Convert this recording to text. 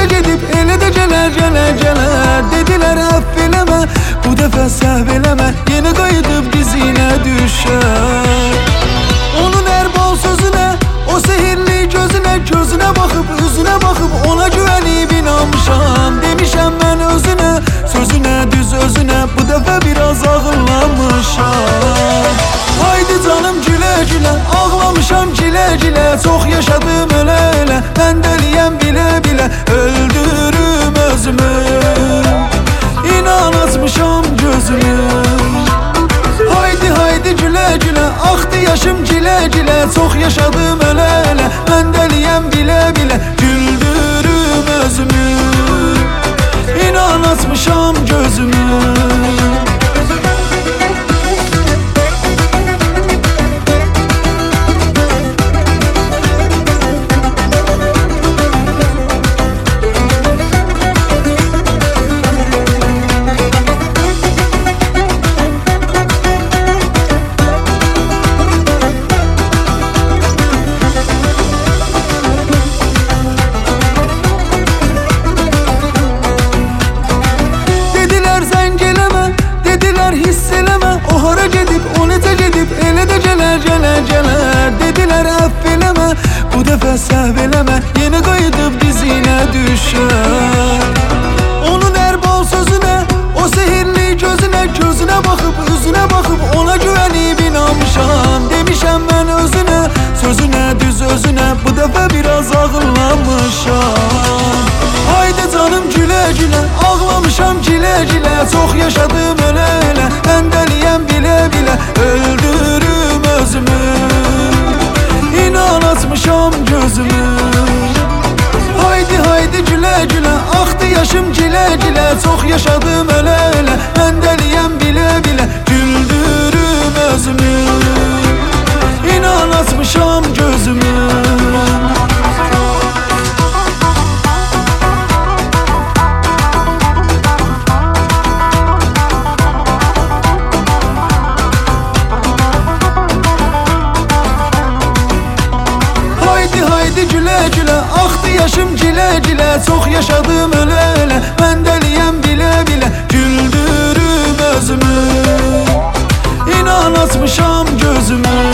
gedib elə də gələr dedilər əff eləmə, bu dəfə səhv eləmə, yenə qayıdıb dizinə düşər. Onun ərbal sözünə, o sehirli gözünə, gözünə baxıb, üzünə baxıb, ona güvənib inanmışam. Demişəm mən özünə, sözünə, düz özünə, bu dəfə biraz ağırlanmışam. Haydi canım gülə gülə, ağlamışam gilə gilə, çox yaşadım ölə ölə, mən dəliyəm bilə bilə, öldürüm özümü, inan açmışam gözümü. Haydi haydi gülə gülə, axdı yaşım gilə gilə, çox yaşadım ölə ölə, mən dəliyəm bilə bilə, güldürüm özümü, inan açmışam gözümü. Gələr dedilər əff eləmə, bu dəfə səhv eləmə, yenə qayıdıb dizinə düşər. Onun ərbal sözünə, o sehirli gözünə, gözünə baxıb, üzünə baxıb, ona güvənib inanmışam. Demişəm mən özünə, sözünə, düz özünə, bu dəfə biraz ağırlanmışam. Haydi canım gülə gülə, ağlamışam gilə gilə, çox yaşadım ölə ölə, mən dəliyəm bilə bilə, öldürüm özümü, inan açmışam gözümü. Haydi haydi gülə gülə, axdı yaşım gilə gilə, çox yaşadım ölə ölə, mən dəliyəm bilə bilə, güldürüm özümü, inan açmışam gözümü. Haydi gülə gülə, axdı yaşım gilə gilə, çox yaşadım ölə ölə, mən dəliyəm bilə bilə, güldürüm özümü, inan açmışam gözümü.